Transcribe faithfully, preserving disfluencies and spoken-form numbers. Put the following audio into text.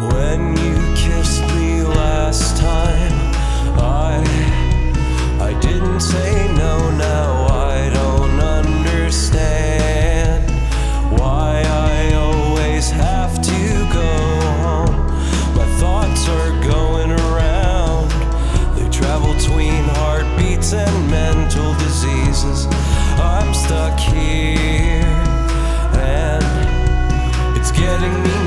When you kissed me last time, I I didn't say no. Now I don't understand why I always have to go home. My thoughts are going around. They travel between heartbeats and mental diseases. I'm stuck here and it's getting me